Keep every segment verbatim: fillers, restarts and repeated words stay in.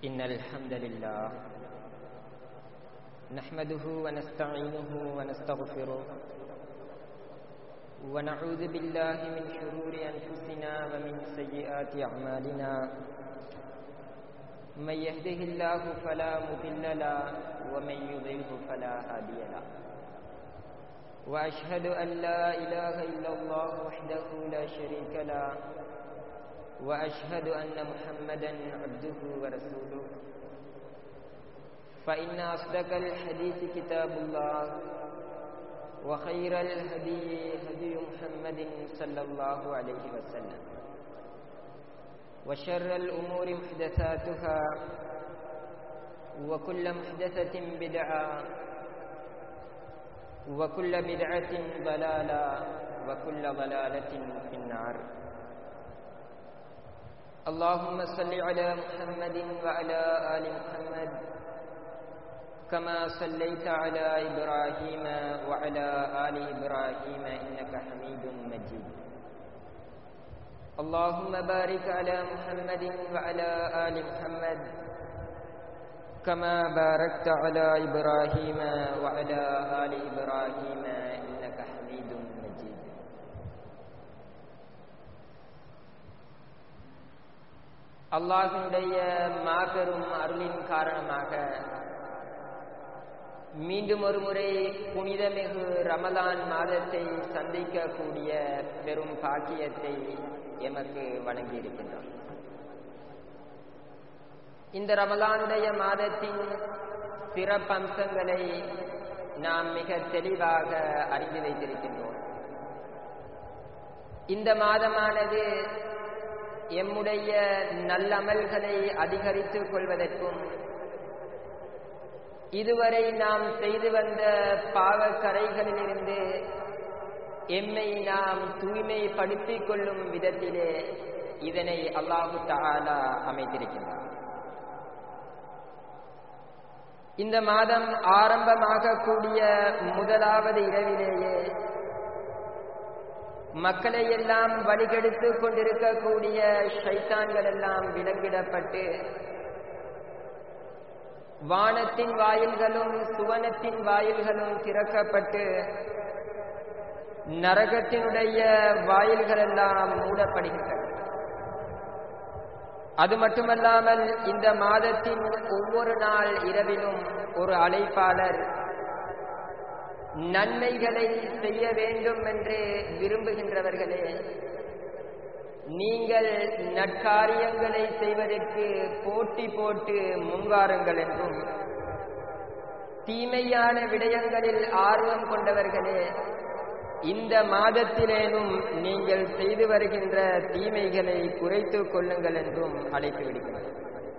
إن الحمد لله نحمده ونستعينه ونستغفره ونعوذ بالله من شرور أنفسنا ومن سيئات أعمالنا من يهده الله فلا مضل له ومن يضلل فلا هادي له وأشهد أن لا إله إلا الله وحده لا شريك له وأشهد أن محمدا عبده ورسوله فإن أصدق الحديث كتاب الله وخير الهدي هدي محمد صلى الله عليه وسلم وشر الأمور محدثاتها وكل محدثة بدعة وكل بدعة ضلالة وكل ضلالة في النار. اللهم صل على محمد وعلى آل محمد كما صليت على إبراهيم وعلى آل إبراهيم إنك حميد مجيد. اللهم بارك على محمد وعلى آل محمد كما باركت على إبراهيم وعلى آل إبراهيم إنك حميد مجيد. அல்லாஹ்வுடைய மாபெரும் அருளின் காரணமாக மீண்டும் ஒரு முறை புனிதமிகு ரமலான் மாதத்தை சந்திக்கக்கூடிய பெரும் பாக்கியத்தை எமக்கு வழங்கியிருக்கின்றார். இந்த ரமலானுடைய மாதத்தின் சிறப்பம்சங்களை நாம் மிக தெளிவாக அறிந்து வைத்திருக்கின்றோம். இந்த மாதமானது எம்முடைய நல்லமல்களை அதிகரித்துக் கொள்வதற்கும் இதுவரை நாம் செய்து வந்த பாவக்கரைகளிலிருந்து எம்மை நாம் தூய்மைப்படுத்திக் கொள்ளும் விதத்திலே இதனை அல்லாஹு தஆலா அமைத்திருக்கின்றார். இந்த மாதம் ஆரம்பமாகக்கூடிய முதலாவது இரவிலேயே மக்களை எல்லாம் வழிகெடுத்துக் கொண்டிருக்கக்கூடிய ஷைத்தான்கள் எல்லாம் விலங்கிடப்பட்டு வானத்தின் வாயில்களும் சுவனத்தின் வாயில்களும் திறக்கப்பட்டு நரகத்தினுடைய வாயில்கள் எல்லாம் மூடப்படுகின்றன. அது மட்டுமல்லாமல் இந்த மாதத்தின் ஒவ்வொரு நாள் இரவிலும் ஒரு அழைப்பாளர் நன்மைகளை செய்ய வேண்டும் என்று விரும்புகின்றவர்களே, நீங்கள் நற்காரியங்களை செய்வதற்கு போட்டி போட்டு முன்வாருங்கள் என்றும், தீமையான விடயங்களில் ஆர்வம் கொண்டவர்களே, இந்த மாதத்திலேனும் நீங்கள் செய்து வருகின்ற தீமைகளை குறைத்துக் கொள்ளுங்கள் என்றும் அழைப்பு விடுக்கிறார்.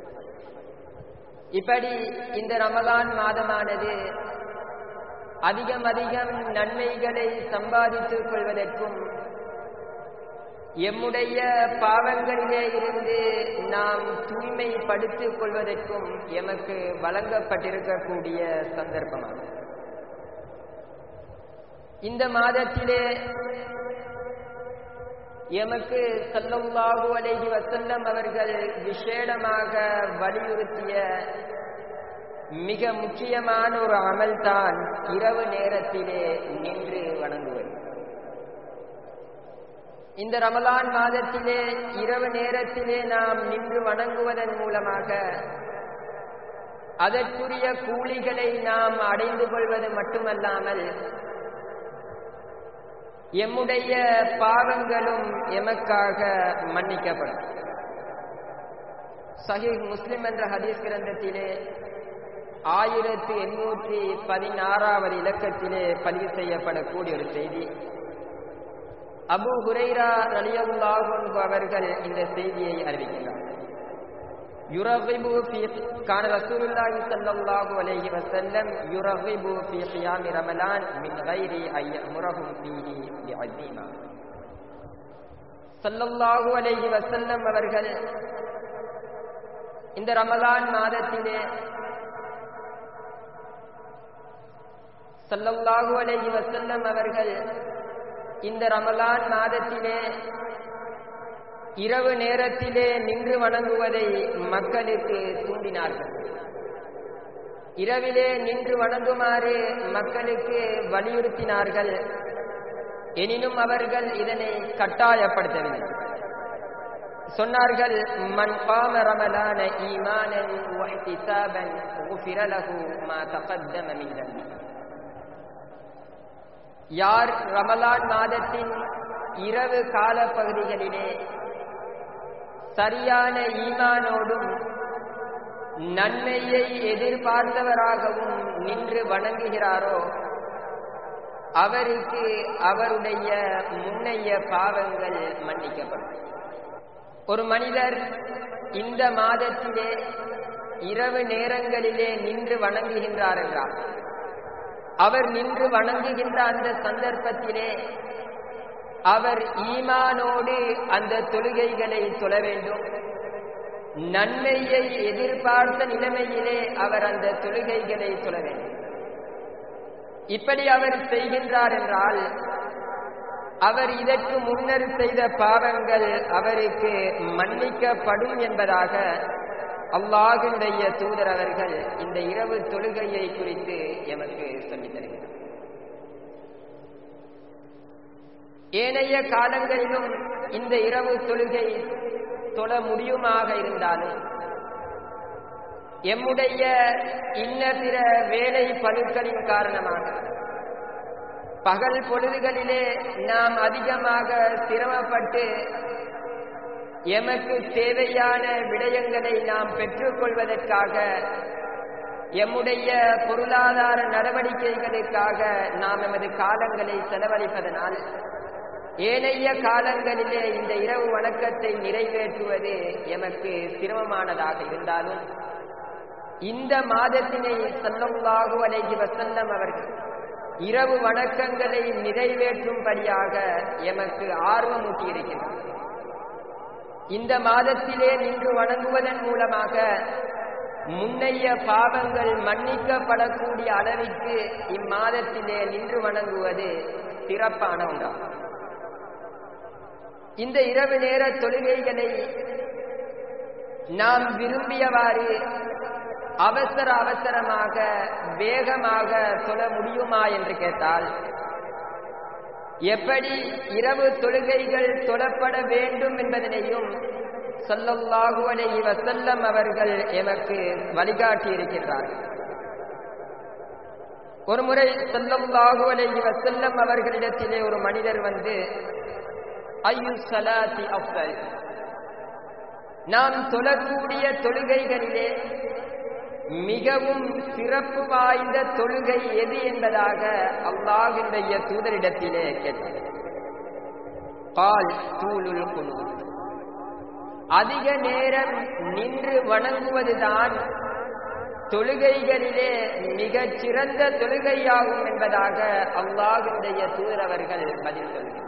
இப்படி இந்த ரமலான் மாதமானது அதிகம் அதிகம் நன்மைகளை சம்பாதித்துக் கொள்வதற்கும் எம்முடைய பாவங்களிலே இருந்து நாம் தூய்மைப்படுத்திக் கொள்வதற்கும் எமக்கு வழங்கப்பட்டிருக்கக்கூடிய சந்தர்ப்பமாகும். இந்த மாதத்திலே எமக்கு ஸல்லல்லாஹு அலைஹி வஸல்லம் அவர்கள் விசேடமாக வலியுறுத்திய மிக முக்கியமான ஒரு அமல்தான் இரவு நேரத்திலே நின்று வணங்குவது. இந்த ரமலான் மாதத்திலே இரவு நேரத்திலே நாம் நின்று வணங்குவதன் மூலமாக அதற்குரிய கூலிகளை நாம் அடைந்து கொள்வது மட்டுமல்லாமல் எம்முடைய பாவங்களும் எமக்காக மன்னிக்கப்படும். சஹீஹ் முஸ்லிம் என்ற ஹதீஸ் கிரந்தத்திலே ஆயிரத்தி எண்ணூற்றி பதினாறாவது இலக்கத்திலே பதிவு செய்யப்படக்கூடிய ஒரு செய்தி. அபூ ஹுரைரா ரலியல்லாஹு அன்ஹு அவர்கள் இந்த செய்தியை அறிவிக்கிறார். யுரகிபு ஃபீ கான ரசூலுல்லாஹி ஸல்லல்லாஹு அலைஹி வஸல்லம் யுரகிபு ஃபீ கியாமி ரமலான் மின் கைரி அய்யமுரஹும் ஃபீஹி பிஅஸீமா. ஸல்லல்லாஹு அலைஹி வஸல்லம் அவர்கள் இந்த ரமலான் மாதத்திலே ஸல்லல்லாஹு அலைஹி வஸல்லம் அவர்கள் இந்த ரமலான் மாதத்திலே இரவு நேரத்திலே நின்று வணங்குவதை மக்களுக்கு தூண்டினார்கள். இரவிலே நின்று வணங்குமாறு மக்களுக்கு வலியுறுத்தினார்கள். எனினும் அவர்கள் இதனை கட்டாயப்படுத்தவில்லை. சொன்னார்கள், மன் காம ரமலான ஈமானன் வ இஹ்திசாபன் குஃபிர லஹு மா தகத்தம மின் தம்பி. யார் ரமலான் மாதத்தின் இரவு கால பகுதிகளிலே சரியான ஈமானோடும் நன்மையை எதிர்பார்த்தவராகவும் நின்று வணங்குகிறாரோ அவருக்கு அவருடைய முன்னைய பாவங்கள் மன்னிக்கப்படும். ஒரு மனிதர் இந்த மாதத்திலே இரவு நேரங்களிலே நின்று வணங்குகின்றார் என்றார், அவர் நின்று வணங்குகின்ற அந்த சந்தர்ப்பத்திலே அவர் ஈமானோடு அந்த தொழுகைகளை தொழ வேண்டும். நன்மையை எதிர்பார்த்த நிலைமையிலே அவர் அந்த தொழுகைகளை தொழ வேண்டும். இப்படி அவர் செய்கின்றார் என்றால் அவர் இதற்கு முன்னர் செய்த பாவங்கள் அவருக்கு மன்னிக்கப்படும் என்பதாக அல்லாஹ்வுடைய தூதர் அவர்கள் இந்த இரவு தொழுகையை குறித்து எமக்கு சொல்லித் தருகிறார். ஏனைய காலங்களிலும் இந்த இரவு தொழுகை தொழ முடியுமாக இருந்தாலும் எம்முடைய இன்ன பிற வேலை பளுக்களின் காரணமாக பகல் பொழுதுகளிலே நாம் அதிகமாக சிரமப்பட்டு எமக்கு தேவையான விடயங்களை நாம் பெற்றுக்கொள்வதற்காக எம்முடைய பொருளாதார நடவடிக்கைகளுக்காக நாம் எமது காலங்களை செலவழிப்பதனால் ஏனைய காலங்களிலே இந்த இரவு வணக்கத்தை நிறைவேற்றுவது எமக்கு சிரமமானதாக இருந்தாலும் இந்த மாதத்தினை ஸல்லல்லாஹு அலைஹி வஸல்லம் அவர்கள் இரவு வணக்கங்களை நிறைவேற்றும்படியாக எமக்கு ஆர்வமூட்டி இருக்கிறார். இந்த மாதத்திலே நின்று வணங்குவதன் மூலமாக முன்னைய பாவங்கள் மன்னிக்கப்படக்கூடிய அளவிற்கு இம்மாதத்திலே நின்று வணங்குவது சிறப்பான ஒன்றாகும். இந்த இரவு நேர தொழுகைகளை நாம் விரும்பியவாறு அவசர அவசரமாக வேகமாக தொழ முடியுமா என்று கேட்டால், எப்படி இரவு தொழுகைகள் தொழப்பட வேண்டும் என்பதனையும் ஸல்லல்லாஹு அலைஹி வஸல்லம் அவர்கள் எமக்கு வழிகாட்டி இருக்கின்றார்கள். ஒரு முறை ஸல்லல்லாஹு அலைஹி வஸல்லம் அவர்களிடத்திலே ஒரு மனிதர் வந்து, ஐயு ஸலாத்தி அஃதல், நாம் தொழக்கூடிய தொழுகைகளிலே மிகவும் சிறப்பு வாய்ந்த தொழுகை எது என்பதாக அல்லாஹ்வுடைய தூதரிடத்திலே கேட்டார். கால் தூலுல் குனூத், அதிக நேரம் நின்று வணங்குவதுதான் தொழுகைகளிலே மிகச் சிறந்த தொழுகையாகும் என்பதாக அல்லாஹ்வுடைய தூதர் அவர்கள் பதில் சொல்கிறார்.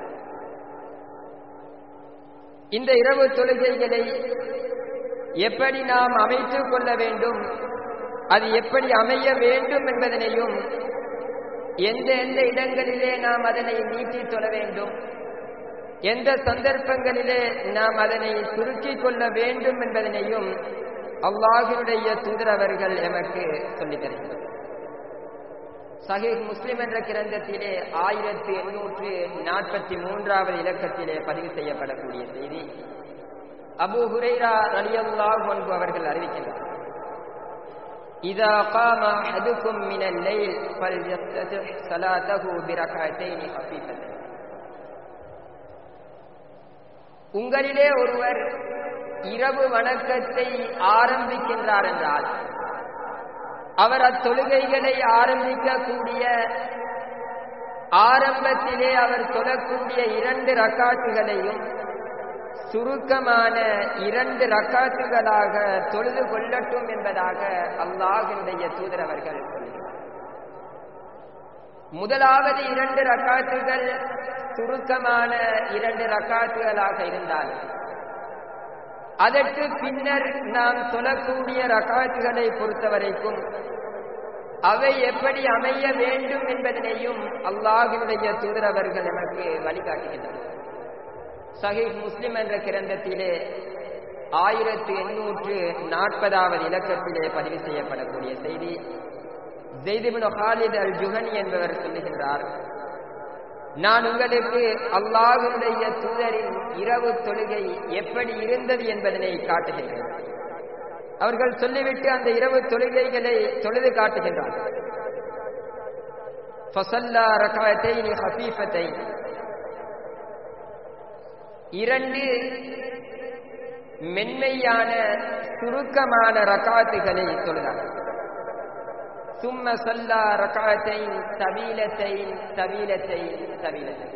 இந்த இரவு தொழுகைகளை எப்படி நாம் அமைத்துக் கொள்ள வேண்டும், அது எப்படி அமைய வேண்டும் என்பதனையும், எந்த எந்த இடங்களிலே நாம் அதனை நீட்டி தொழ வேண்டும், எந்த சந்தர்ப்பங்களிலே நாம் அதனை சுருக்கிக் கொள்ள வேண்டும் என்பதனையும் அல்லாஹ்வுடைய தூதர் அவர்கள் எமக்கு சொல்லித் தருகிறார். சஹீஹ் முஸ்லிம் என்ற கிரந்தத்திலே ஆயிரத்தி எண்ணூற்று நாற்பத்தி மூன்றாவது இலக்கத்திலே பதிவு செய்யப்படக்கூடிய செய்தி, அபூ ஹுரைரா ரலியல்லாஹு அன்ஹு அவர்கள் அறிவிக்கின்றார், இதா காம அஹதுக்கும் மினல் லைல் ஃபல்யஃப்தஹ் ஸலாத்தஹு பிரக்அத்தைனி கஃபீஃபத்தைன். உங்களிலே ஒருவர் இரவு வணக்கத்தை ஆரம்பிக்கின்றார் என்றால் அவர் அத்தொழுகைகளை ஆரம்பிக்கக்கூடிய ஆரம்பத்திலே அவர் தொழக்கூடிய இரண்டு ரக்காத்துகளையும் சுருக்கமான இரண்டு ரக்காத்துகளாக தொழுது கொள்ளட்டும் என்பதாக அல்லாஹ்வுடைய தூதர் அவர்கள் சொல்கிறார். முதலாவது இரண்டு ரக்காத்துகள் சுருக்கமான இரண்டு ரக்காத்துகளாக இருந்தால், அதற்கு பின்னர் நாம் தொழக்கூடிய ரக்காத்துகளை பொறுத்தவரைக்கும் அவை எப்படி அமைய வேண்டும் என்பதனையும் அல்லாஹ்வுடைய தூதர் அவர்கள் நமக்கு வழிகாட்டுகின்றனர். சஹீஹ் முஸ்லிம் என்ற கிரந்தத்திலே ஆயிரத்தி எண்ணூற்று நாற்பதாவது இலக்கத்திலே பதிவு செய்யப்படக்கூடிய செய்தி. ஸைத் இப்னு ஹாலித் அல் ஜுஹனி என்பவர் சொல்லுகின்றார், நான் உங்களுக்கு அல்லாஹ்வுடைய தூதரின் இரவு தொழுகை எப்படி இருந்தது என்பதனை காட்டுகின்றேன். அவர்கள் சொல்லிவிட்டு அந்த இரவு தொழுகைகளை தொழுது காட்டுகின்றார். ஃபஸல்லா ரக்அத்தைன் ஹஃபீஃபத்தைன், இரண்டு மென்மையான சுருக்கமான ரக்காத்துகளை தொழுதார். சும்ம ஸல்லா ரக்அத்தைன் தவீலத்தைன் தவீலத்தைன் தவீலத்தைன்,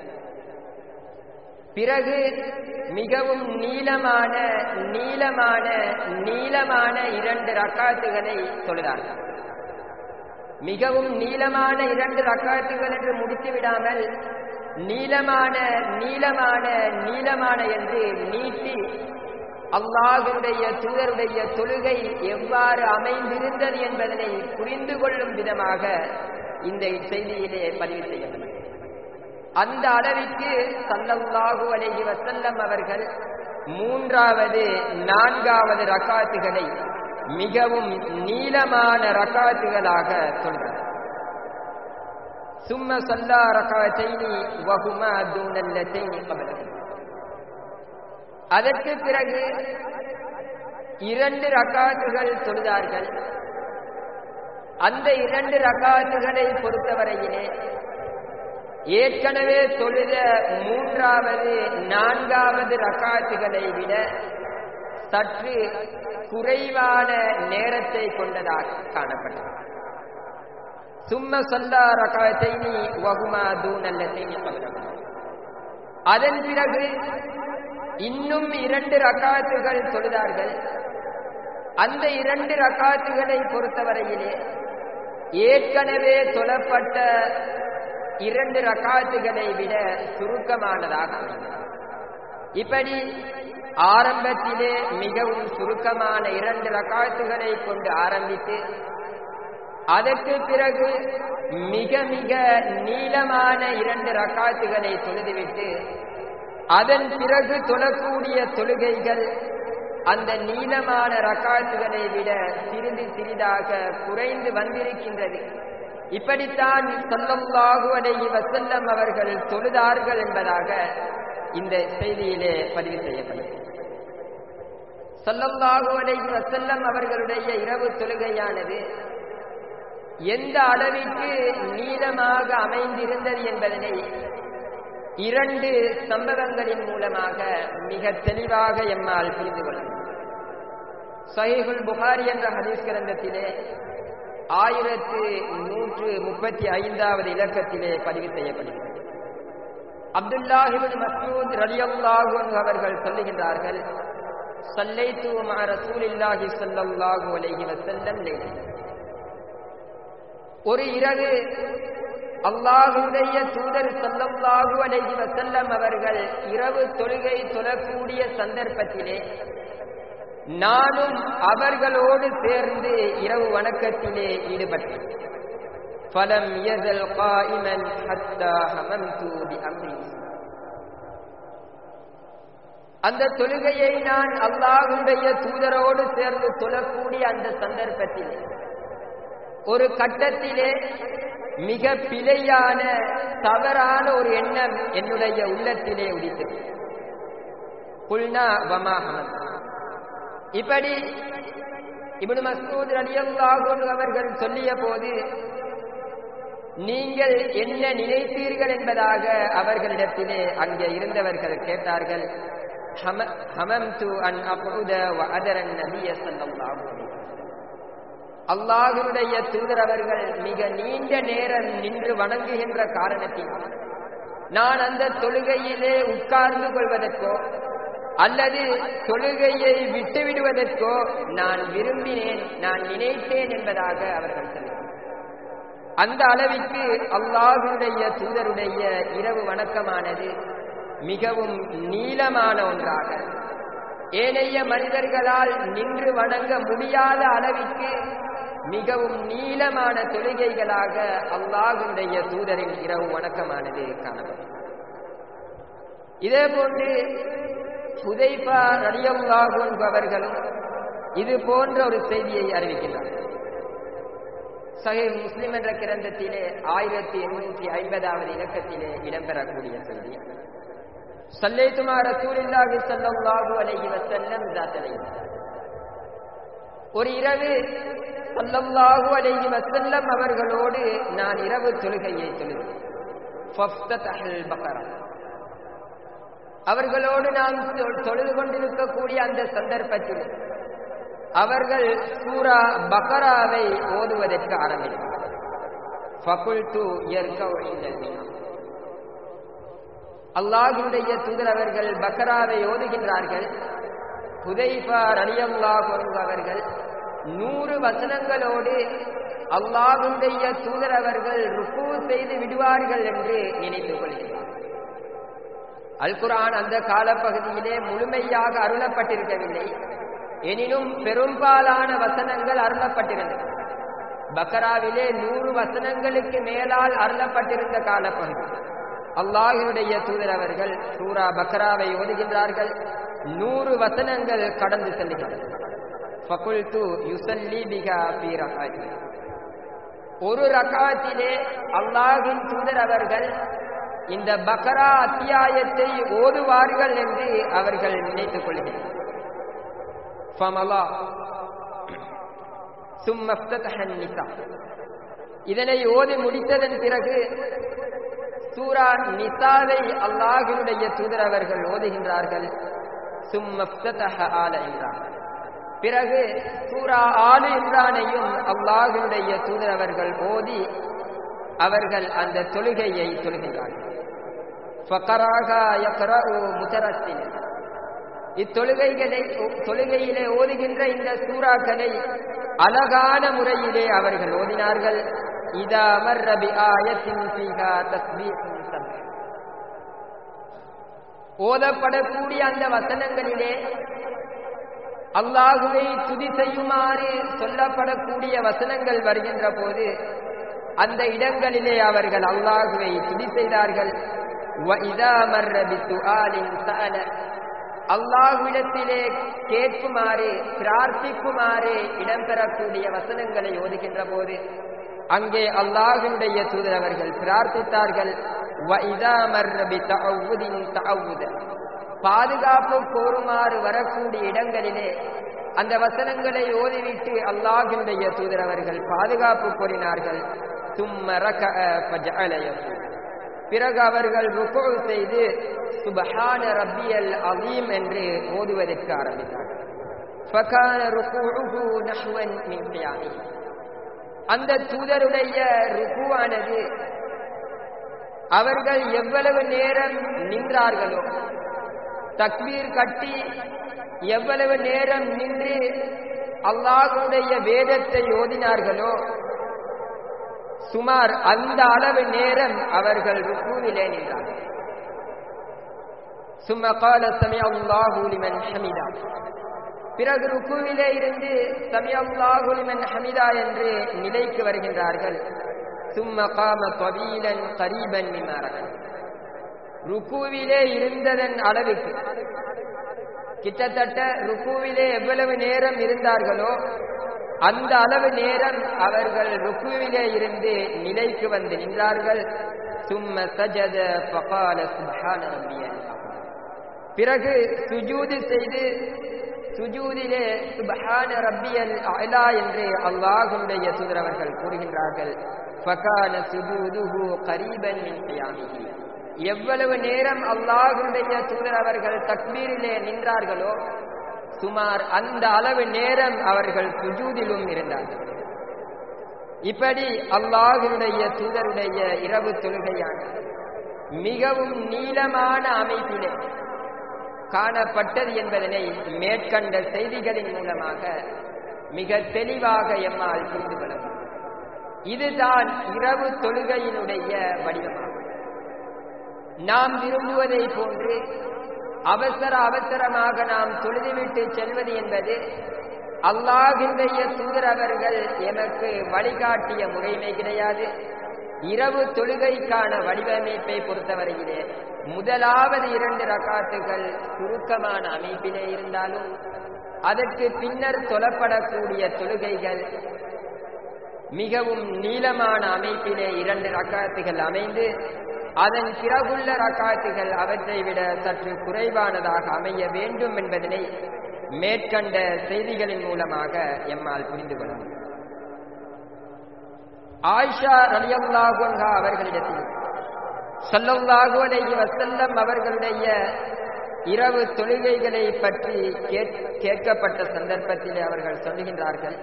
பிறகு மிகவும் நீளமான நீளமான நீளமான இரண்டு ரக்காத்துகளை தொழுதார்கள். மிகவும் நீளமான இரண்டு ரக்காத்துகள் என்று முடித்து விடாமல் நீளமான நீளமான நீளமான என்று நீட்டி அல்லாஹ்வுடைய தூதருடைய தொழுகை எவ்வாறு அமைந்திருந்தது என்பதனை புரிந்து கொள்ளும் விதமாக இந்த செய்தியிலே பதிவு செய்யப்பட்டது. அந்த அளவிற்கு ஸல்லல்லாஹு அலைஹி வஸல்லம் அவர்கள் மூன்றாவது நான்காவது ரக்காத்துகளை மிகவும் நீளமான ரக்காத்துகளாக தொழுதார். சும்ம ஸல்லா ரக்அத்தைனி வஹுமா தூனல்லத்தைனி கப்லஹு, அதற்கு பிறகு இரண்டு ரக்காத்துகள் தொழுதார்கள். அந்த இரண்டு ரக்காத்துகளை பொறுத்தவரையிலே ஏற்கனவே தொழுத மூன்றாவது நான்காவது ரக்காத்துகளை விட சற்று குறைவான நேரத்தை கொண்டதாக காணப்பட்டது. சும்ம ஸல்லா ரக்அத்தைனி வஹுமா தூனல்லத்தைனி கப்லஹு, அதன் பிறகு இன்னும் இரண்டு ரக்காத்துகள் தொழுதார்கள். அந்த இரண்டு ரக்காத்துகளை பொறுத்தவரையிலே ஏற்கனவே தொழப்பட்ட இரண்டு ரக்காத்துகளை விட சுருக்கமானதாக அமைந்தது. இப்படி ஆரம்பத்திலே மிகவும் சுருக்கமான இரண்டு ரக்காத்துகளை கொண்டு ஆரம்பித்து அதற்கு பிறகு மிக மிக நீளமான இரண்டு ரக்காத்துகளை தொழுதுவிட்டு அதன் பிறகு தொழக்கூடிய தொழுகைகள் அந்த நீளமான ரக்காத்துகளை விட சிறிது சிறிதாக குறைந்து வந்திருக்கின்றது. இப்படித்தான் ஸல்லல்லாஹு அலைஹி வஸல்லம் அவர்கள் தொழுதார்கள் என்பதாக இந்த செய்தியிலே பதிவு செய்யப்பட்டது. ஸல்லல்லாஹு அலைஹி வஸல்லம் அவர்களுடைய இரவு தொழுகையானது எந்த அளவிற்கு நீளமாக அமைந்திருந்தது என்பதனை இரண்டு சம்பவங்களின் மூலமாக மிக தெளிவாக எம்மால் புரிந்து கொள்ளலாம். ஸஹீஹுல் புகாரி என்ற ஹதீஸ் கிரந்தத்திலே ஆயிரத்து நூற்று முப்பத்தி ஐந்தாவது இலக்கத்திலே பதிவு செய்யப்படுகிறது. அப்துல்லாஹ் இப்னு மஸ்ஊத் ரலியல்லாஹு அன்ஹு அவர்கள் சொல்லுகின்றார்கள், ஸல்லைத்து மஅ ரசூலில்லாஹி ஸல்லல்லாஹு அலைஹி வஸல்லம் லைலன், ஒரு இரவு அல்லாஹ்வுடைய தூதர் ஸல்லல்லாஹு அலைஹி வஸல்லம் அவர்கள் இரவு தொழுகை தொழக்கூடிய சந்தர்ப்பத்திலே நானும் அவர்களோடு சேர்ந்து இரவு வணக்கத்திலே ஈடுபட்டேன். ஃபலம் யஸல் காயிமன் ஹத்தா ஹமம்து பிஅம்ரி, அந்த தொழுகையை நான் அல்லாஹ்வுடைய தூதரோடு சேர்ந்து தொழக்கூடிய அந்த சந்தர்ப்பத்திலே ஒரு கட்டத்திலே மிக பிழையான தவறான ஒரு எண்ணம் என்னுடைய உள்ளத்திலே உதித்தது. குல்னா வமா ஹமத், இப்படி இப்னு மஸ்ஊத் ரலியல்லாஹு அன்ஹு அவர்கள் சொல்லிய போது நீங்கள் என்ன நினைத்தீர்கள் என்பதாக அவர்களிடத்திலே அங்கே இருந்தவர்கள் கேட்டார்கள். ஹமம்து அன் அக்உத வ அதரன் நபிய ஸல்லல்லாஹு அலைஹி வஸல்லம், அல்லாஹ்வுடைய தூதர் அவர்கள் மிக நீண்ட நேரம் நின்று வணங்குகின்ற காரணத்தினால் நான் அந்த தொழுகையிலே உட்கார்ந்து கொள்வதற்கோ அல்லது தொழுகையை விட்டுவிடுவதற்கோ நான் விரும்பினேன், நான் நினைத்தேன் என்பதாக அவர்கள் சொன்னார்கள். அந்த அளவிற்கு அல்லாஹ்வுடைய தூதருடைய இரவு வணக்கமானது மிகவும் நீளமான ஒன்றாக, ஏனைய மனிதர்களால் நின்று வணங்க முடியாத அளவிற்கு மிகவும் நீளமான தொழுகைகளாக அல்லாஹ்வுடைய தூதரின் இரவு வணக்கமானது காணப்படும். இதே போன்று ஹுதைஃபா ரலியல்லாஹு அன்ஹு அவர்களும் இது போன்ற ஒரு செய்தியை அறிவிக்கின்றார். சஹீஹ் முஸ்லிம் என்ற கிரந்தத்திலே ஆயிரத்தி எண்ணூற்றி ஐம்பதாவது இலக்கத்திலே இடம்பெறக்கூடிய செய்தி. ஸல்லைத்து மா ரசூலில்லாஹி ஸல்லல்லாஹு அலைஹி வஸல்லம் ذات ليل. ஒரு இரவு ஸல்லல்லாஹு அலைஹி வஸல்லம் அவர்களோடு நான் இரவு தொழுகையை தொழுதேன். ஃபஃப்தஹல் பக்ரா. அவர்களோடு நாம் தொழுது கொண்டிருக்கக்கூடிய அந்த சந்தர்ப்பத்தில் அவர்கள் சூரா பக்ராவை ஓதுவதற்கு ஆரம்பித்தார்கள். ஃபகுல்து யர்கஉ இன்தல் மினாம். அல்லாஹ்வுடைய தூதர் அவர்கள் பக்ராவை ஓதுகின்றார்கள். ஹுதைஃபா ரலியல்லாஹு அன்ஹு அவர்கள் நூறு வசனங்களோடு அல்லாஹ்வுடைய தூதர் அவர்கள் ருக்கு செய்து விடுவார்கள் என்று நினைத்துக் கொள்கிறார்கள். அல் குர்ஆன் அந்த காலப்பகுதியிலே முழுமையாக அருளப்பட்டிருக்கவில்லை. எனினும் பெரும்பாலான வசனங்கள் அருளப்பட்டிருந்தன. பக்ராவிலே நூறு வசனங்களுக்கு மேலால் அருளப்பட்டிருந்த காலப்பகுதி. அல்லாஹ்வுடைய தூதர் அவர்கள் சூரா பக்ராவை ஓதுகின்றார்கள். நூறு வசனங்கள் கடந்து செல்லுகின்றன. ஃபகுல்து யுஸல்லி பிஹா ஃபீ ரக்அத்தின். ஒரு ரக்அத்திலே அல்லாஹ்வின் தூதர் அவர்கள் இந்த பக்ரா அத்தியாயத்தை ஓதுவார்கள் என்று அவர்கள் நினைத்துக் கொள்கிறார்கள். ஃபமலா சும்ம இஃப்தஹ அன்-நிசா. இதனை ஓதி முடித்ததன் பிறகு சூரா நிசாவை அல்லாஹ்வுடைய தூதர் அவர்கள் ஓதுகின்றார்கள். சும்ம இஃப்தஹ ஆல இம்ரான். பிறகு சூரா ஆல இம்ரானையும் அல்லாஹ்வுடைய தூதர் அவர்கள் ஓதி அவர்கள் அந்த தொழுகையை தொழுகின்றார்கள். ஃபகராஹா யக்ரஉ முத்தரத்தின். இத்தொழுகைகளை தொழுகையிலே ஓதுகின்ற இந்த சூறாக்களை அழகான முறையிலே அவர்கள் ஓதினார்கள். இதா மர்ர பிஆயத்தின் ஃபீஹா தஸ்பீஹுன் சப்ஹ். ஓதப்படக்கூடிய அந்த வசனங்களிலே அல்லாஹுவை துதி செய்யுமாறு சொல்லப்படக்கூடிய வசனங்கள் வருகின்ற போது அந்த இடங்களிலே அவர்கள் அல்லாஹுவை துதி செய்தார்கள். வஇதா மர்ர பிசுஆலின் சஅல. அல்லாஹ்விடத்திலே கேட்குமாறு பிரார்த்திக்குமாறு இடம்பெறக்கூடிய வசனங்களை ஓதுகின்ற போது அங்கே அல்லாஹ்வுடைய தூதர் அவர்கள் பிரார்த்தித்தார்கள். வஇதா மர்ர பிதஅவுதின் தஅவுத. பாதுகாப்பு கோருமாறு வரக்கூடிய இடங்களிலே அந்த வசனங்களை ஓதிவிட்டு அல்லாஹ்வுடைய தூதர் அவர்கள் பாதுகாப்பு கோரினார்கள். சும்ம ரகஅ ஃபஜஅல யகூல். பிறகு அவர்கள் ருக்கு செய்து சுப்ஹான ரப்பியல் அஸீம் என்று ஓதுவதற்கு ஆரம்பித்தார்கள். ஃபகான ருகூஉஹு நஹ்வன் மின் கியாமிஹி. அந்த தூதருடைய ருக்குவானது அவர்கள் எவ்வளவு நேரம் நின்றார்களோ, தக்பீர் கட்டி எவ்வளவு நேரம் நின்று அல்லாஹ்வுடைய வேதத்தை ஓதினார்களோ சுமார் அந்த அளவு நேரம் அவர்கள் ருக்குவிலே நின்றார்கள். சும்ம கால சமிஅல்லாஹு லிமன் ஹமிதா. பிறகு ருக்குவிலே இருந்து சமிஅல்லாஹு லிமன் ஹமிதா என்று நிலைக்கு வருகின்றார்கள். சும்ம காம தவீலன் கரீபன் மிமா ரகஅ. ருக்குவிலே இருந்ததன் அளவுக்கு கிட்டத்தட்ட ருக்குவிலே எவ்வளவு நேரம் இருந்தார்களோ அந்த அளவு நேரம் அவர்கள் ருக்குவிலே இருந்து நிலைக்கு வந்து நின்றார்கள். சும்ம சஜத ஃபகால சுப்ஹான ரப்பியல் அஸீம். பிறகு சுஜூது செய்து சுஜூதிலே சுப்ஹான ரப்பியல் அலா என்று அல்லாஹ்வுடைய தூதர் அவர்கள் கூறுகின்றார்கள். ஃபகான சுஜூதுஹு கரீபன் மின் கியாமிஹி. எவ்வளவு நேரம் அல்லாஹ்வுடைய தூதர் அவர்கள் தக்பீரிலே நின்றார்களோ சுமார் அந்த அளவு நேரம் அவர்கள் சுஜூதிலும் இருந்தார்கள். இப்படி அல்லாஹ்வுடைய தூதருடைய இரவு தொழுகையான மிகவும் நீளமான அமைப்பிலே காணப்பட்டது என்பதனை மேற்கண்ட செய்திகளின் மூலமாக மிக தெளிவாக எம்மால் புரிந்து கொள்ளலாம். இதுதான் இரவு தொழுகையினுடைய வடிவமாகும். நாம் விரும்புவதை போன்று அவசர அவசரமாக நாம் தொழுதுவிட்டு செல்வது என்பது அல்லாஹ்வுடைய தூதர் அவர்கள் எமக்கு வழிகாட்டிய முறைமை கிடையாது. இரவு தொழுகைக்கான வடிவமைப்பை பொறுத்தவரையிலே முதலாவது இரண்டு ரக்காத்துகள் சுருக்கமான அமைப்பிலே இருந்தாலும் அதற்கு பின்னர் தொழப்படக்கூடிய தொழுகைகள் மிகவும் நீளமான அமைப்பிலே இரண்டு ரக்காத்துகள் அமைந்து அதன் பிறகுள்ள ரக்காத்துகள் அவற்றை விட சற்று குறைவானதாக அமைய வேண்டும் என்பதனை மேற்கண்ட செய்திகளின் மூலமாக எம்மால் புரிந்து கொள்ளலாம். ஆயிஷா ரலியல்லாஹு அன்ஹா அவர்களிடத்தில் ஸல்லல்லாஹு அலைஹி வஸல்லம் அவர்களுடைய இரவு தொழுகைகளை பற்றி கேட்கப்பட்ட சந்தர்ப்பத்திலே அவர்கள் சொல்லுகின்றார்கள்,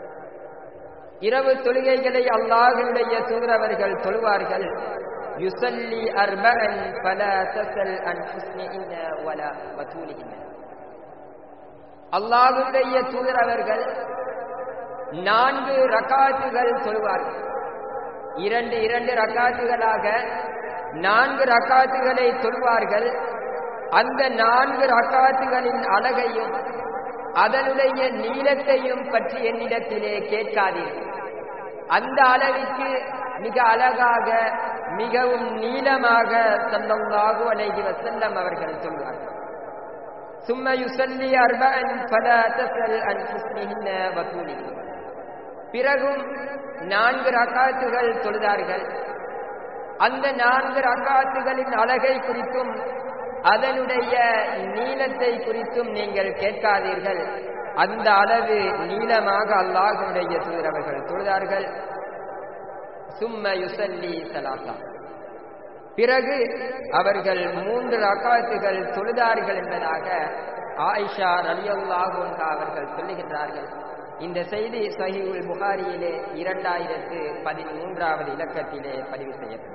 இரவு தொழுகைகளை அல்லாஹ்வுடைய தூதர் அவர்கள் தொழுவார்கள். யுஸல்லி அர்பஅன் ஃபலா தஸல் அன் ஹுஸ்னிஹின்ன வலா வதூலிஹின்ன. அல்லாஹ்வுடைய தூதர் அவர்கள் நான்கு ரக்காத்துகள் தொழுவார்கள். இரண்டு இரண்டு ரக்காத்துகளாக நான்கு ரக்காத்துகளை தொழுவார்கள். அந்த நான்கு ரக்காத்துகளின் அழகையும் அதனுடைய நீளத்தையும் பற்றி என்னிடத்திலே கேட்காதீர்கள். அந்த அளவிற்கு மிக அழகாக மிகவும் நீளமாக ஸல்லல்லாஹு அலைஹி வஸல்லம் அவர்கள் சொல்வார்கள். ثم يصلي أربعا فلا تسأل عن حسنهن وطولهن. பிறகும் நான்கு ரக்காத்துகள் தொழுதார்கள். அந்த நான்கு ரக்காத்துகளின் அழகை குறித்தும் அதனுடைய நீளத்தை குறித்தும் நீங்கள் கேட்காதீர்கள். அந்த அளவு நீளமாக அல்லாஹ்வுடைய தூதர் அவர்கள் தொழுதார்கள். சும்ம யுஸல்லி ஸலாஸா. பிறகு அவர்கள் மூன்று ரக்காத்துகள் தொழுதார்கள் என்பதாக ஆயிஷா ரலியல்லாஹு அன்ஹா அவர்கள் சொல்லுகின்றார்கள். இந்த செய்தி ஸஹீஹுல் புகாரியிலே இரண்டாயிரத்து பதிமூன்றாவது இலக்கத்திலே பதிவு செய்யப்படும்.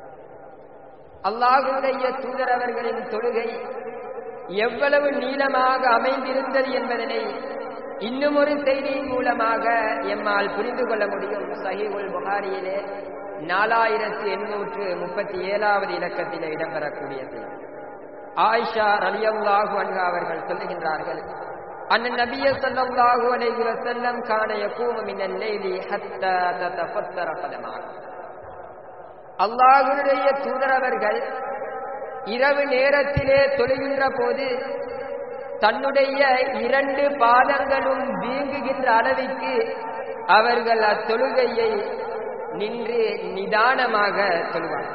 அல்லாஹ்வுடைய தூதர் அவர்களின் தொழுகை எவ்வளவு நீளமாக அமைந்திருந்தது என்பதனை இன்னும் ஒரு செய்தியின் மூலமாக எம்மால் புரிந்து கொள்ள முடியும். ஸஹீஹுல் புகாரியிலே நாலாயிரத்து எண்ணூற்று முப்பத்தி ஏழாவது இலக்கத்திலே இடம்பெறக்கூடிய செய்தி. ஆயிஷா ரலியல்லாஹு அன்ஹா அவர்கள் சொல்லுகின்றார்கள், அன்ன நபிய ஸல்லல்லாஹு அலைஹி வஸல்லம் கான யகூமு மினல் லைலி ஹத்தா ததஃபத்தர கதமாக. அல்லாஹ்வுடைய தூதர் அவர்கள் இரவு நேரத்திலே தொழுகின்ற போது தன்னுடைய இரண்டு பாதங்களும் வீங்குகின்ற அளவிற்கு அவர்கள் அத்தொழுகையை நின்று நிதானமாக தொழுவார்கள்.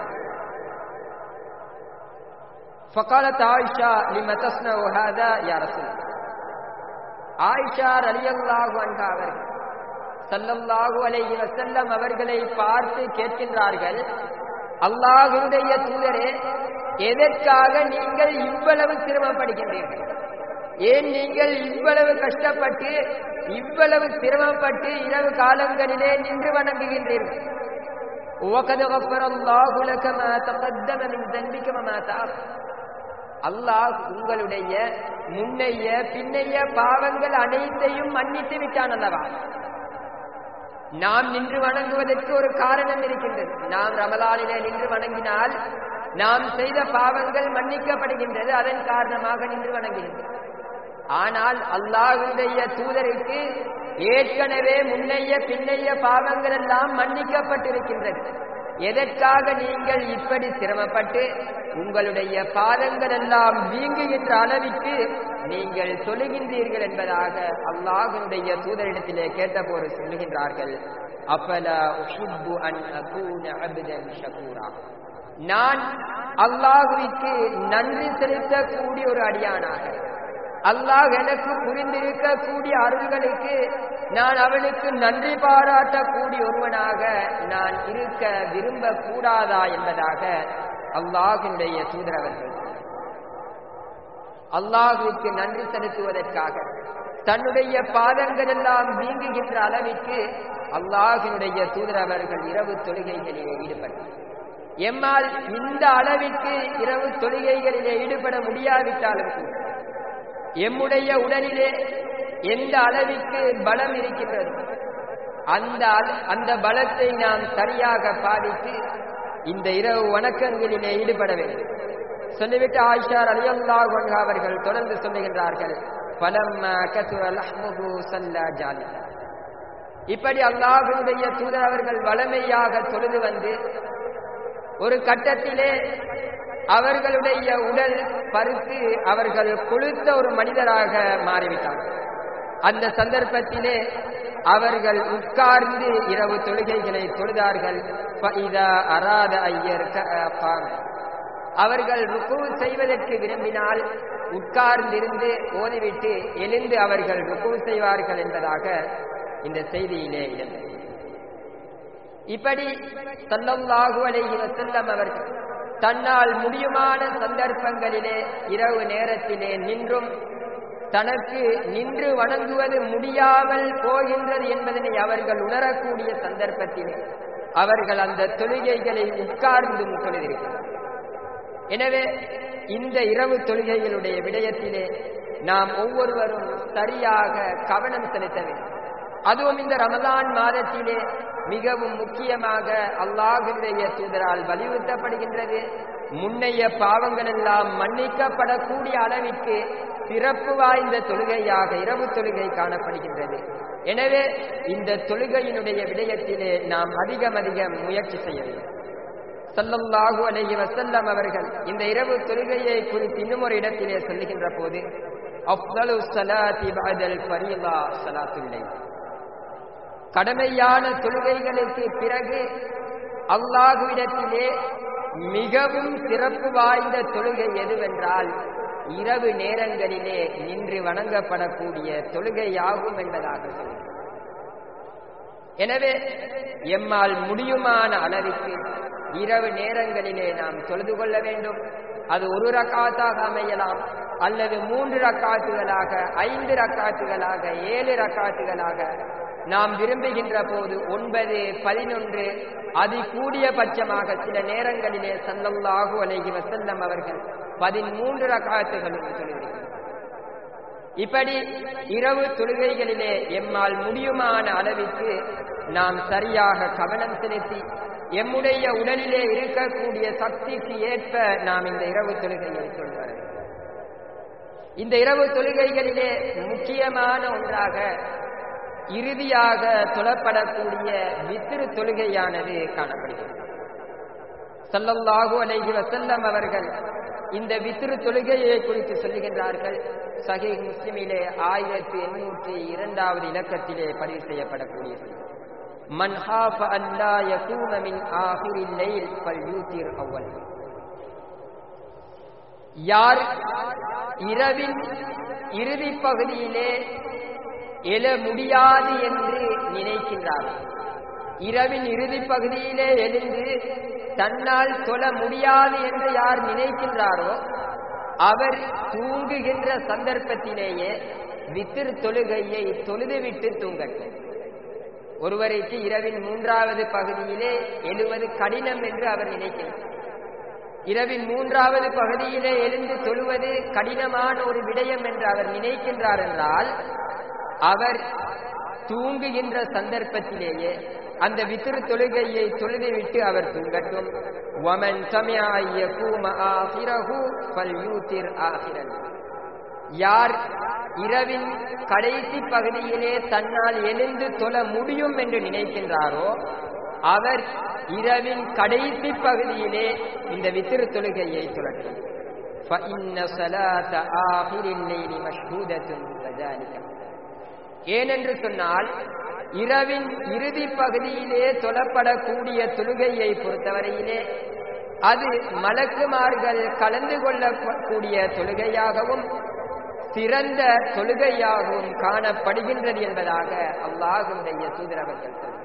فقالت عائشة لما تصنع هذا يا رسول الله. ஆயிஷா ரலியல்லாஹு அன்ஹா அவர்கள் ஸல்லல்லாஹு அலைஹி வஸல்லம் அவர்களை பார்த்து கேட்கின்றார்கள், அல்லாஹ்வுடைய தூதரே, எதற்காக நீங்கள் இவ்வளவு சிரமப்படுகின்றீர்கள்? ஏன் நீங்கள் இவ்வளவு கஷ்டப்பட்டு இவ்வளவு சிரமப்பட்டு இரவு காலங்களிலே நின்று வணங்குகின்றீர்கள்? وَقَدْ غَفَّرَ اللَّهُ لَكَ مَا تَقَدَّمَ مِنْ ذَنبِكَ وَمَا تَأَخَّرَ. அல்லாஹ் உங்களுடைய முன்னைய பின்னைய பாவங்கள் அனைத்தையும் மன்னித்து விட்டான் அல்லவா? நாம் நின்று வணங்குவதற்கு ஒரு காரணம் இருக்கின்றது. நாம் ரமலானிலே நின்று வணங்கினால் நாம் செய்த பாவங்கள் மன்னிக்கப்படுகின்றது, அதன் காரணமாக நின்று வணங்குகின்றது. ஆனால் அல்லாஹ்வுடைய தூதருக்கு ஏற்கனவே முன்னைய பின்னைய பாவங்கள் எல்லாம் மன்னிக்கப்பட்டிருக்கின்றது. எதற்காக நீங்கள் இப்படி சிரமப்பட்டு உங்களுடைய பாதங்கள் எல்லாம் வீங்குகின்ற அளவிற்கு நீங்கள் தொழுகின்றீர்கள் என்பதாக அல்லாஹ்வுடைய தூதரிடத்திலே கேட்டபோது சொல்லுகின்றார்கள், அஃபலா உஹிப்பு அன் அகூன அப்தன் ஷகூரா. நான் அல்லாஹ்வுக்கு நன்றி செலுத்தக்கூடிய ஒரு அடியானாக, அல்லாஹ் எனக்கு புரிந்திருக்கக்கூடிய அருள்களுக்கு நான் அவனுக்கு நன்றி பாராட்டக்கூடிய ஒருவனாக நான் இருக்க விரும்ப கூடாதா என்பதாக அல்லாஹ்வுடைய தூதர் அவர்கள் அல்லாஹ்வுக்கு நன்றி செலுத்துவதற்காக தன்னுடைய பாதங்கள் எல்லாம் வீங்குகின்ற அளவிற்கு அல்லாஹ்வுடைய தூதர் அவர்கள் இரவு தொழுகைகளிலே ஈடுபட்டார். எம்மால் இந்த அளவிற்கு இரவு தொழுகைகளிலே ஈடுபட முடியாவிட்டாலும் கூட எம்முடைய உடலிலே எந்த அளவிற்கு பலம் இருக்கின்றது அந்த அந்த பலத்தை நாம் சரியாக பாதித்து இந்த இரவு வணக்கங்களிலே ஈடுபட வேண்டும். சொல்லிவிட்டு ஆயிஷா ரலியல்லாஹு அன்ஹா அவர்கள் தொடர்ந்து சொல்லுகின்றார்கள், ஃபலம்மா கஸுர லஹ்முஹு ஸல்லா ஜாலிஸா. இப்படி அல்லாஹ்வுடைய தூதர் அவர்கள் வளமையாக தொழுது வந்து ஒரு கட்டத்திலே அவர்களுடைய உடல் பருத்து அவர்கள் கொழுத்த ஒரு மனிதராக மாறிவிட்டார்கள். அந்த சந்தர்ப்பத்திலே அவர்கள் உட்கார்ந்து இரவு தொழுகைகளை தொழுதார்கள். அவர்கள் ருக்கு செய்வதற்கு விரும்பினால் உட்கார்ந்திருந்து ஓதிவிட்டு எழுந்து அவர்கள் ருக்கு செய்வார்கள் என்பதாக இந்த செய்தியிலே இருந்தது. இப்படி ஸல்லல்லாஹு அலைஹி வஸல்லம் அவர்கள் தன்னால் முடியுமான சந்தர்ப்பங்களிலே இரவு நேரத்திலே நின்றும் தனக்கு நின்று வணங்குவது முடியாமல் போகின்றது என்பதனை அவர்கள் உணரக்கூடிய சந்தர்ப்பத்திலே அவர்கள் அந்த தொழுகைகளை உட்கார்ந்தும் தொழுதிருக்கிறார். எனவே இந்த இரவு தொழுகைகளுடைய விடயத்திலே நாம் ஒவ்வொருவரும் சரியாக கவனம் செலுத்த வேண்டும். அதுவும் இந்த ரமலான் மாதத்திலே மிகவும் முக்கியமாக அல்லாஹ்வுடைய தூதரால் வலியுறுத்தப்படுகின்றது. முன்னைய பாவங்கள் எல்லாம் மன்னிக்கப்படக்கூடிய அளவிற்கு சிறப்பு வாய்ந்த தொழுகையாக இரவு தொழுகை காணப்படுகின்றது. எனவே இந்த தொழுகையினுடைய விடயத்திலே நாம் அதிகம் அதிகம் முயற்சி செய்ய வேண்டும். ஸல்லல்லாஹு அலைஹி வஸல்லம் அவர்கள் இந்த இரவு தொழுகையை குறித்து இன்னும் ஒரு இடத்திலே சொல்லுகின்ற போது அஃதலு ஸலாத்தி பஅதல் ஃபரீதா ஸலாத்துல் லைல், கடமையான தொழுகைகளுக்கு பிறகு அல்லாஹ்விடத்திலே மிகவும் சிறப்பு வாய்ந்த தொழுகை எதுவென்றால் இரவு நேரங்களிலே நின்று வணங்கப்படக்கூடிய தொழுகையாகும் என்பதாக சொல்கிறார். எனவே எம்மால் முடியுமான அளவுக்கு இரவு நேரங்களிலே நாம் தொழுது கொள்ள வேண்டும். அது ஒரு ரக்காத்தாக அமையலாம், அல்லது மூன்று ரக்காத்துகளாக, ஐந்து ரக்காத்துகளாக, ஏழு ரக்காத்துகளாக, நாம் விரும்புகின்ற போது ஒன்பது, பதினொன்று, அதி கூடிய பட்சமாக சில நேரங்களிலே ஸல்லல்லாஹு அலைஹி வஸல்லம் அவர்கள் பதிமூன்று ரக்காத்துகளும் தொழுகிறார்கள். இப்படி இரவு தொழுகைகளிலே எம்மால் முடியுமான அளவிற்கு நாம் சரியாக கவனம் செலுத்தி எம்முடைய உடலிலே இருக்கக்கூடிய சக்திக்கு ஏற்ப நாம் இந்த இரவு தொழுகையை சொல்வார்கள். இந்த இரவு தொழுகைகளிலே முக்கியமான ஒன்றாக இறுதியாக தொழப்படக்கூடிய வித்ரு தொழுகையானது காணப்படுகிறது. ஸல்லல்லாஹு அலைஹி வஸல்லம் அவர்கள் இந்த வித்ரு தொழுகையை குறித்து சொல்லுகின்றார்கள். சஹீஹ் முஸ்லிமிலே ஆயிரத்தி எண்ணூற்றி இரண்டாவது இலக்கத்திலே பதிவு செய்யப்படக்கூடியது. மன் ஹாஃப அல்லா யகூம மின் ஆஹிரில் லைல் ஃபல்யூத்திர் அவ்வல், யார் இரவின் இறுதி பகுதியிலே எழ முடியாது என்று நினைக்கின்றார், இரவின் இறுதி பகுதியிலே எழுந்து தன்னால் தொழ முடியாது என்று யார் நினைக்கின்றாரோ அவர் தூங்குகின்ற சந்தர்ப்பத்திலேயே வித்ர் தொழுகையை தொழுதுவிட்டு தூங்கட்டும். ஒருவருக்கு இரவின் மூன்றாவது பகுதியிலே எழுவது கடினம் என்று அவர் நினைக்கிறார். இரவின் மூன்றாவது பகுதியிலே எழுந்து தொழுவது கடினமான ஒரு விடயம் என்று அவர் நினைக்கின்றார் என்றால் அவர் தூங்குகின்ற சந்தர்ப்பத்திலேயே அந்த வித்ர் தொழுகையை தொழுதுவிட்டு அவர் தூங்கட்டும். வமன் சமிஅ யகூம ஆஹிரஹு ஃபல்யூத்திர் ஆஹிரன், யார் இரவின் கடைசி பகுதியிலே தன்னால் எழுந்து தொழ முடியும் என்று நினைக்கின்றாரோ அவர் இரவின் கடைசி பகுதியிலே இந்த வித்ர் தொழுகையை தொழட்டும். ஃபஇன்ன ஸலாத ஆஹிரில் லைலி மஷ்ஹூதத்துன் கஸாலிக, ஏனென்று சொன்னால் இரவின் இறுதி பகுதியிலே தொழப்படக்கூடிய தொழுகையை பொறுத்தவரையிலே அது மலக்குமார்கள் கலந்து கொள்ளக்கூடிய தொழுகையாகவும் சிறந்த தொழுகையாகவும் காணப்படுகின்றது என்பதாக அல்லாஹ்வுடைய தூதர் அவர்கள் சொல்கிறார்.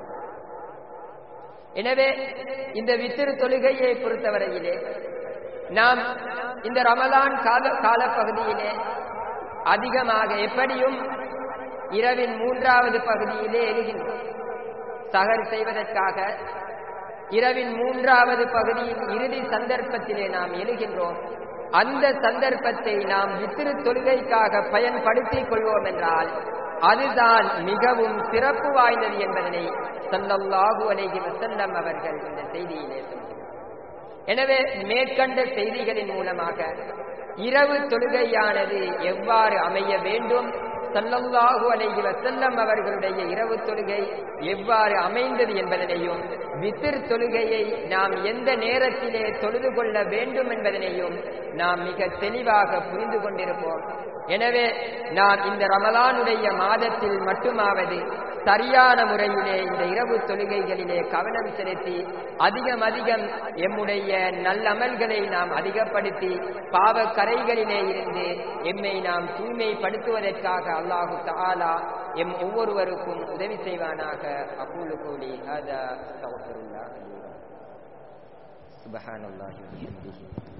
எனவே இந்த வித்ர் தொழுகையை பொறுத்தவரையிலே நாம் இந்த ரமலான் கால காலப்பகுதியிலே அதிகமாக எப்படியும் இரவின் மூன்றாவது பகுதியிலே எழுகின்றோம். சஹர் செய்வதற்காக இரவின் மூன்றாவது பகுதியின் இறுதி சந்தர்ப்பத்திலே நாம் எழுகின்றோம். அந்த சந்தர்ப்பத்தை நாம் வித்ர் தொழுகைக்காக பயன்படுத்திக் கொள்வோம் என்றால் அதுதான் மிகவும் சிறப்பு வாய்ந்தது என்பதனை ஸல்லல்லாஹு அலைஹி வஸல்லம் அவர்கள் இந்த செய்தியிலே சொல்கிறார். எனவே மேற்கண்ட செய்திகளின் மூலமாக இரவு தொழுகையானது எவ்வாறு அமைய வேண்டும், ஸல்லல்லாஹு அலைஹி வஸல்லம் அவர்களுடைய இரவு தொழுகை எவ்வாறு அமைந்தது என்பதனையும், வித்ர் தொழுகையை நாம் எந்த நேரத்திலே தொழுது கொள்ள வேண்டும் என்பதனையும் நாம் மிக தெளிவாக புரிந்து கொண்டிருப்போம். எனவே நாம் இந்த ரமலானுடைய மாதத்தில் மட்டுமாவது சரியான முறையிலே இந்த இரவு தொழுகைகளிலே கவனம் செலுத்தி அதிகம் அதிகம் எம்முடைய நல்லமல்களை நாம் அதிகப்படுத்தி பாவ கரைகளிலே இருந்து எம்மை நாம் தூய்மைப்படுத்துவதற்காக அல்லாஹு தஆலா எம் ஒவ்வொருவருக்கும் உதவி செய்வானாக. அகூலு கௌலி ஹாதா அஸ்தக்ஃபிருல்லாஹ் லி வ லக்கும். சுப்ஹானல்லாஹி வ பிஹம்திஹி.